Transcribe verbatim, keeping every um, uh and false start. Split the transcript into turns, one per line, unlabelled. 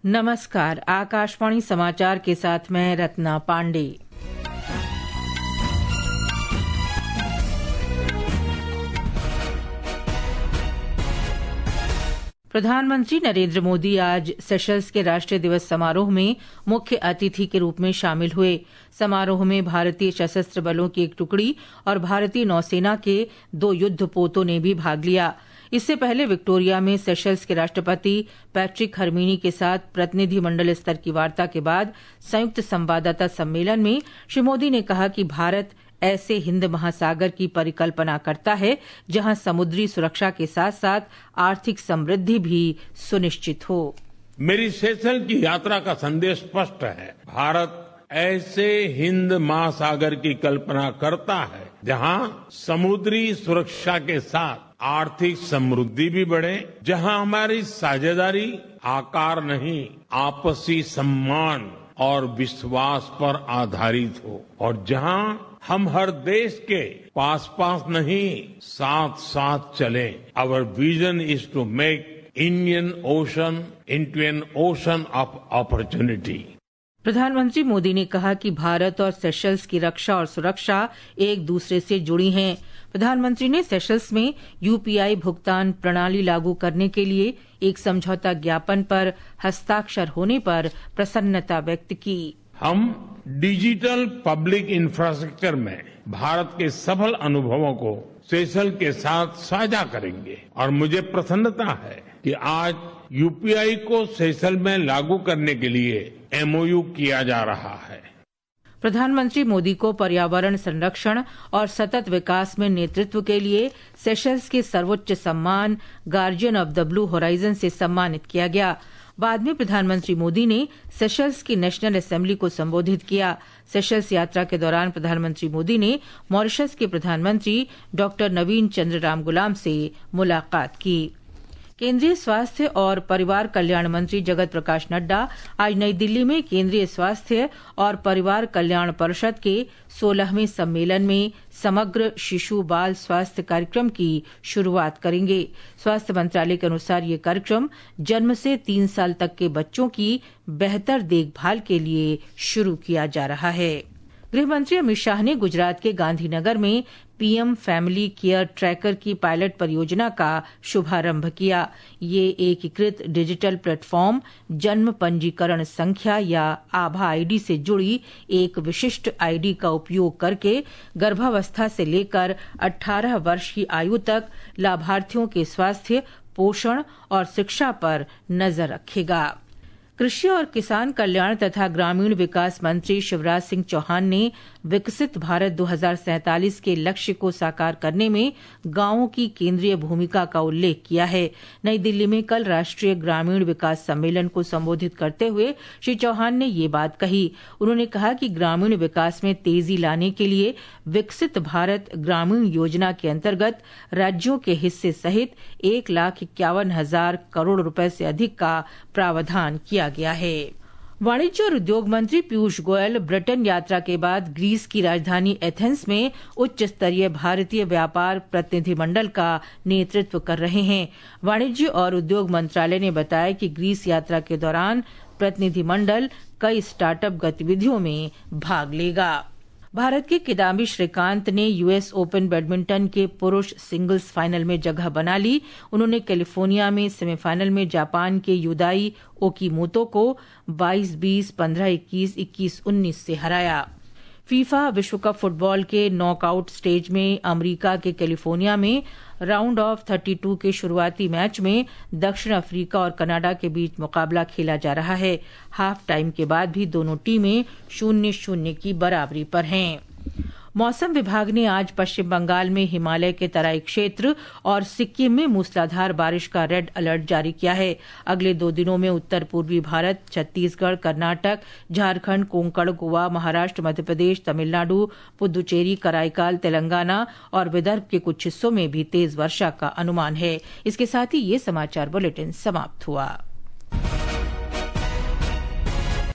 नमस्कार, आकाशवाणी समाचार के साथ मैं रत्ना पांडे। प्रधानमंत्री नरेंद्र मोदी आज सेशल्स के राष्ट्रीय दिवस समारोह में मुख्य अतिथि के रूप में शामिल हुए। समारोह में भारतीय सशस्त्र बलों की एक टुकड़ी और भारतीय नौसेना के दो युद्धपोतों ने भी भाग लिया। इससे पहले विक्टोरिया में सेशल्स के राष्ट्रपति पैट्रिक हरमीनी के साथ प्रतिनिधिमंडल स्तर की वार्ता के बाद संयुक्त संवाददाता सम्मेलन में श्री मोदी ने कहा कि भारत ऐसे हिंद महासागर की परिकल्पना करता है जहां समुद्री सुरक्षा के साथ साथ आर्थिक समृद्धि भी सुनिश्चित हो।
मेरी सेशल की यात्रा का संदेश स्पष्ट है। भारत ऐसे हिंद महासागर की कल्पना करता है जहां समुद्री सुरक्षा के साथ आर्थिक समृद्धि भी बढ़े, जहां हमारी साझेदारी आकार नहीं आपसी सम्मान और विश्वास पर आधारित हो, और जहां हम हर देश के पास पास नहीं साथ साथ चले। Our vision is to make Indian Ocean into an ocean of opportunity.
प्रधानमंत्री मोदी ने कहा कि भारत और सेशल्स की रक्षा और सुरक्षा एक दूसरे से जुड़ी हैं। प्रधानमंत्री ने सेशल्स में यूपीआई भुगतान प्रणाली लागू करने के लिए एक समझौता ज्ञापन पर हस्ताक्षर होने पर प्रसन्नता व्यक्त की।
हम डिजिटल पब्लिक इंफ्रास्ट्रक्चर में भारत के सफल अनुभवों को सेशल के साथ साझा करेंगे, और मुझे प्रसन्नता है कि आज यूपीआई को सेशल में लागू करने के लिए एमओयू किया जा रहा है।
प्रधानमंत्री मोदी को पर्यावरण संरक्षण और सतत विकास में नेतृत्व के लिए सेशल्स के सर्वोच्च सम्मान Guardian of the Blue Horizon से सम्मानित किया गया। बाद में प्रधानमंत्री मोदी ने सेशल्स की नेशनल असेंबली को संबोधित किया। सेशल्स यात्रा के दौरान प्रधानमंत्री मोदी ने मॉरिशस के प्रधानमंत्री डॉक्टर नवीन चंद्र रामगुलाम से मुलाकात की। केंद्रीय स्वास्थ्य और परिवार कल्याण मंत्री जगत प्रकाश नड्डा आज नई दिल्ली में केंद्रीय स्वास्थ्य और परिवार कल्याण परिषद के सोलहवें सम्मेलन में समग्र शिशु बाल स्वास्थ्य कार्यक्रम की शुरुआत करेंगे। स्वास्थ्य मंत्रालय के अनुसार ये कार्यक्रम जन्म से तीन साल तक के बच्चों की बेहतर देखभाल के लिए शुरू किया जा रहा है। गृहमंत्री अमित शाह ने गुजरात के गांधीनगर में पीएम फैमिली केयर ट्रैकर की पायलट परियोजना का शुभारंभ किया। ये एकीकृत डिजिटल प्लेटफॉर्म जन्म पंजीकरण संख्या या आभा आईडी से जुड़ी एक विशिष्ट आईडी का उपयोग करके गर्भावस्था से लेकर अठारह वर्ष की आयु तक लाभार्थियों के स्वास्थ्य, पोषण और शिक्षा पर नजर रखेगा। कृषि और किसान कल्याण तथा ग्रामीण विकास मंत्री शिवराज सिंह चौहान ने विकसित भारत दो हज़ार सैंतालीस के लक्ष्य को साकार करने में गांवों की केंद्रीय भूमिका का उल्लेख किया है। नई दिल्ली में कल राष्ट्रीय ग्रामीण विकास सम्मेलन को संबोधित करते हुए श्री चौहान ने ये बात कही। उन्होंने कहा कि ग्रामीण विकास में तेजी लाने के लिए विकसित भारत ग्रामीण योजना के अंतर्गत राज्यों के हिस्से सहित एक लाख इक्यावन हजार करोड़ रुपए से अधिक का प्रावधान किया गया है। वाणिज्य और उद्योग मंत्री पीयूष गोयल ब्रिटेन यात्रा के बाद ग्रीस की राजधानी एथेंस में उच्च स्तरीय भारतीय व्यापार प्रतिनिधिमंडल का नेतृत्व कर रहे हैं। वाणिज्य और उद्योग मंत्रालय ने बताया कि ग्रीस यात्रा के दौरान प्रतिनिधिमंडल कई स्टार्टअप गतिविधियों में भाग लेगा। भारत के किदाम्बी श्रीकांत ने यूएस ओपन बैडमिंटन के पुरुष सिंगल्स फाइनल में जगह बना ली। उन्होंने कैलिफोर्निया में सेमीफाइनल में जापान के युदाई ओकीमोतो को बाईस बीस, पंद्रह इक्कीस, इक्कीस उन्नीस से हराया। फीफा विश्व कप फुटबॉल के नॉकआउट स्टेज में अमेरिका के कैलिफोर्निया में राउंड ऑफ बत्तीस के शुरुआती मैच में दक्षिण अफ्रीका और कनाडा के बीच मुकाबला खेला जा रहा है। हाफ टाइम के बाद भी दोनों टीमें शून्य शून्य की बराबरी पर हैं। मौसम विभाग ने आज पश्चिम बंगाल में हिमालय के तराई क्षेत्र और सिक्किम में मूसलाधार बारिश का रेड अलर्ट जारी किया है। अगले दो दिनों में उत्तर पूर्वी भारत, छत्तीसगढ़, कर्नाटक, झारखंड, कोंकण, गोवा, महाराष्ट्र, मध्य प्रदेश, तमिलनाडु, पुदुचेरी, कराईकाल, तेलंगाना और विदर्भ के कुछ हिस्सों में भी तेज वर्षा का अनुमान है। इसके साथ ही ये समाचार बुलेटिन समाप्त हुआ।